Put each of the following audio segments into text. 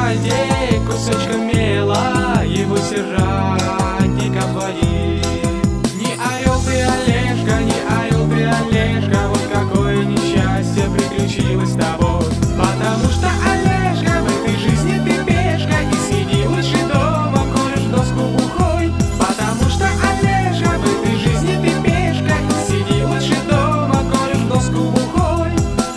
асфальте кусочком мела его сержантников ловит. Не орел ты, Олежка, не орел ты, Олежка, вот какое несчастье приключилось с тобой. Потому что, Олежка, в этой жизни ты пешка, и сиди лучше дома, колешь в доску бухой. Потому что, Олежка, в этой жизни ты пешка, и сиди лучше дома, колешь в доску бухой.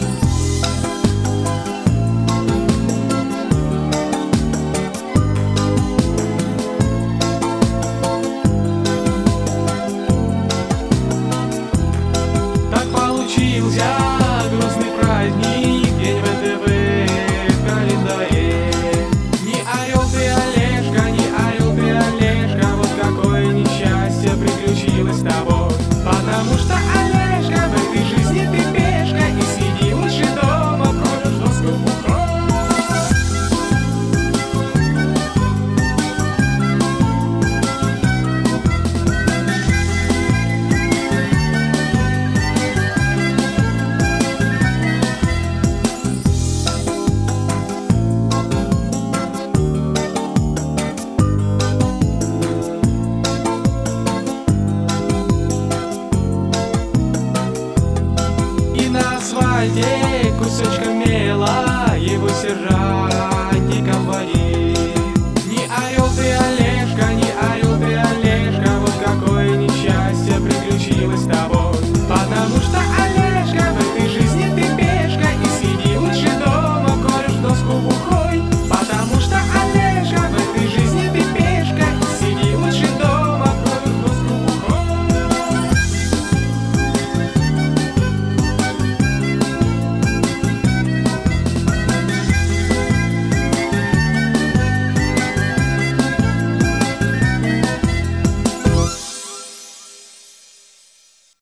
Получился грустный праздник, день ВТВ в календаре. Не орел ты, Олежка, не орел ты, Олежка, вот какое несчастье приключилось с тобой. Потому что, Олежка, в этой жизни ты пешка, и сиди лучше дома, колешь доску бухой. На асфальте кусочком мела